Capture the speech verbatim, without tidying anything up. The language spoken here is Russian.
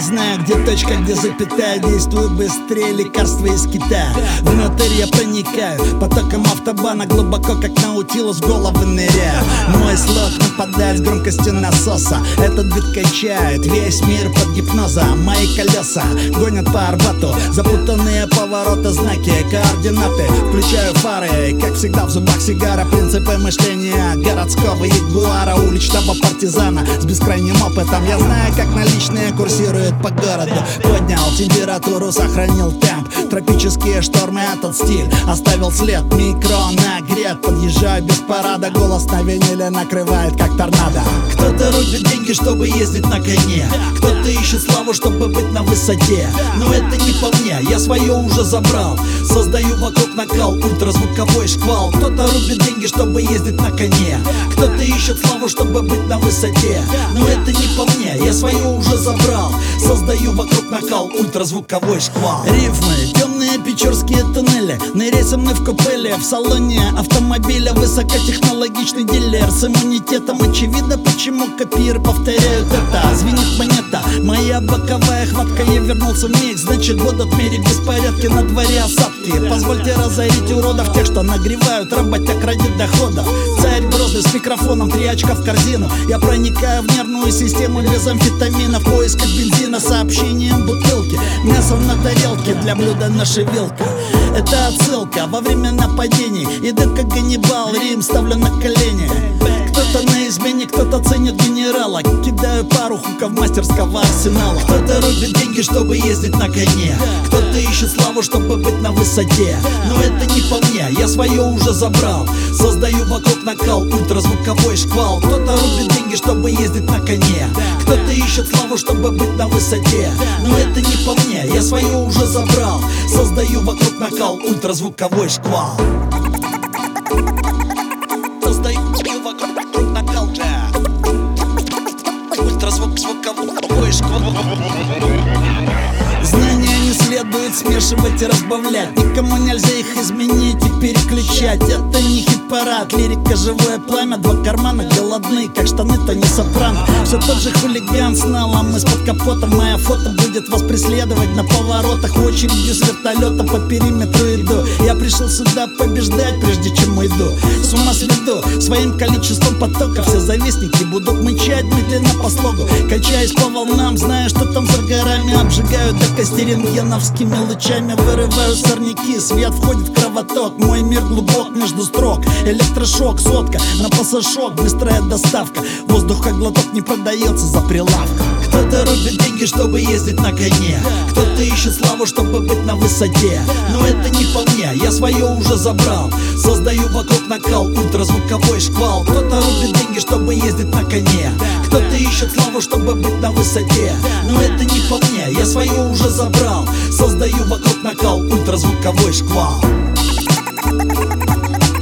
знаю, где точка, где запятая. Действую быстрее, лекарства из Китая. Внутрь я проникаю потоком автобана, глубоко, как наутилус, в головы ныряю. Мой слог нападает с громкостью насоса. Этот бит качает весь мир под гипнозом. Мои колеса гонят по Арбату, запутанные повороты, знаки, координаты. Включаю фары, как всегда в зубах сигара. Принципы мышления городского ягуара, уличного партизана с бескрайним опытом. Я знаю, как наличные курсируют по городу. Поднял температуру, сохранил темп. Тропические штормы, этот стиль оставил след. Микро нагрет, подъезжаю без парада. Голос на виниле накрывает, как торнадо. Кто-то рубит деньги, чтобы ездить на коне. Кто-то ищет славу, чтобы быть на высоте. Но это не по мне, я свое уже забрал. Создаю вокруг накал, ультразвуковой шквал. Кто-то рубит деньги, чтобы ездить на коне. Кто-то ищет славу, чтобы быть на высоте. Но это не по мне, я свое уже забрал. Создаю вокруг накал, ультразвуковой шквал. Рифмы, темные печорские туннели. Ныряй со мной в купеле, в салоне автомобиля. Высокотехнологичный дилер с иммунитетом. Очевидно, почему копиры повторяют это. Звенит монета, моя боковая хватка. Я вернулся в миг, значит будут мерить беспорядки. На дворе осадки, позвольте разорить уродов, тех, что нагревают работяг ради доходов. Царь грозный с микрофоном, три очка в корзину. Я проникаю в нервную систему без амфетамина, в поисках бензина, сообщением бутылки. Мясо на тарелке, для блюда наша вилка. Это отсылка во время нападений. Иду как Ганнибал, Рим ставлю на колени. Кто-то на измене, кто-то ценит генерала. Кидаю пару хуков мастерского арсенала. Кто-то рубит деньги, чтобы ездить на коне. Кто-то ищет славу, чтобы быть на высоте. Но это не по мне, я свое уже забрал. Создаю вокруг накал, ультразвуковой шквал. Кто-то рубит деньги, чтобы ездить на коне. Кто-то ищет славу, чтобы быть на высоте. Но это не по мне, я свое уже забрал. Создаю вокруг накал, ультразвуковой шквал. Создаю вокруг накал, ультразвуковой шквал. Знания не следует смешивать и разбавлять. Никому нельзя их изменить и переключать. Это не хит-парад, лирика живое пламя. Два кармана голодны, как штаны, то не сопрано. Все тот же хулиган с налом из-под капота. Моя фото будет вас преследовать на поворотах. Очередью с вертолета по периметру иду. Я пришел сюда побеждать, прежде чем уйду. С ума сведу своим количеством потоков. Все завистники будут мычать медленно по слогу. Качаясь по волнам, зная, что там за горами. Обжигают до кости рентгеновскими лучами. Вырываю сорняки, свет входит в кровоток. Мой мир глубок между строк. Электрошок, сотка, на пассажок. Быстрая доставка, воздуха глоток не продается за прилавком. Кто-то рубит деньги, чтобы ездить на коне. Кто-то ищет славу, чтобы быть на высоте. Но это не по мне, я свое уже забрал. Создаю вокруг накал, ультразвуковой шквал. Кто-то рубит деньги, чтобы ездить на коне. Кто-то ищет славу, чтобы быть на высоте. Но это не по мне, я свое уже забрал. Создаю вокруг накал, ультразвуковой шквал.